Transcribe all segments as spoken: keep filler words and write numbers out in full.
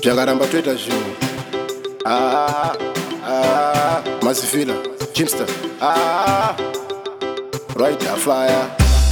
Jacaramba toita zvinhu. Ah, ah, Masifila, Chimster. Ah, right a fire.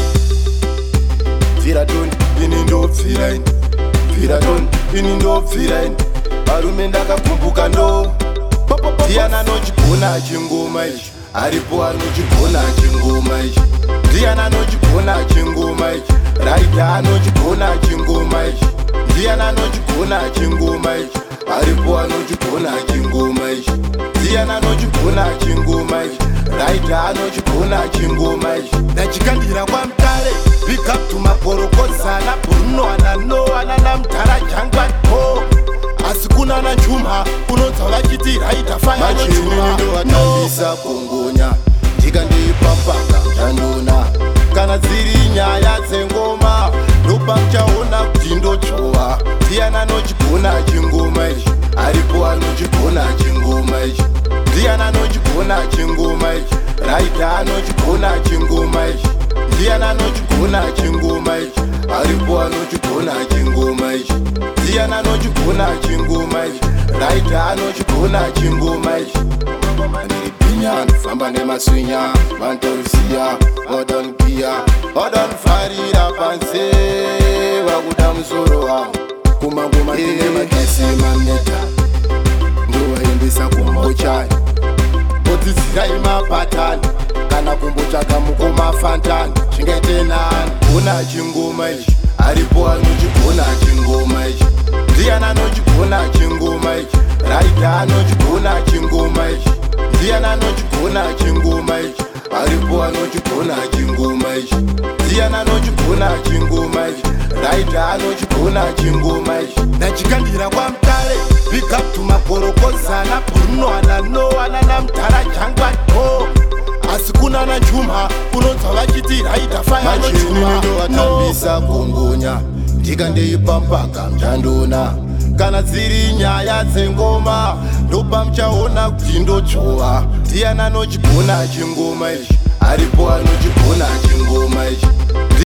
Viradon, inindo firain. Viradon, inindo firain. Arumenda kakumbuka ndo. Diana no chikona chingoma ichi. Aripo ano chikona chingoma ichi. Diana no chikona chingoma ichi. Raita no chikona chingoma ichi. Diana no chikona chingoma ichi. Aripo ano chikona chingoma ichi. Diana no chikona chingoma ichi. Raita ano chikona chingoma ichi. Ndachikandira kwa mtare. Big up to maporokozana. Bruno anano anana mtara jangwa po. Asikuna na chuma unonza vachiti raita fanya no chuma ndo atambisa kungonya ndika ndipapaka ndandona kana dziri nyaya dzengoma ndopa mchaona kuti ndochowa Diana nochigona chingoma ichi aripo anochigona chingoma ichi Diana anochigona chingoma ichi raita anochigona chingoma ichi Diana anochigona chingoma ichi aripo anochigona chingoma ichi Diana anochigona chingoma ichi raita anochigona chingoma ichi Niripinya nofamba nemaswinya vantorusiya odongiya odonfarira panze vakuda musoro wangu kumangoma tine magesi maneta ndovaendesa kumbochai odzidzirai mapatani kana kumbotsvaga mukoma fantani chingaite nani gona chingoma ichi aripo anochigona chingoma ichi Diana anochigona chingoma ichi raita anochigona chingoma ichi Diana anochigona chingoma ichi aripo anochigona chingoma ichi Diana anochigona chingoma ichi raita anochigona chingoma ichi ndachikandira kwa mtare big up to maporokozana Bruno anano anana mtara jangwa po asikuna na chuma unonza vachiti raita fanya no chuma ndo atambisa kungonya ndika ndeipampaka mchandona kana dziri nyaya dzengoma ndopa mchaona kuti ndochowa Diana anochigona chingoma ichi aripo anochigona chingoma ichi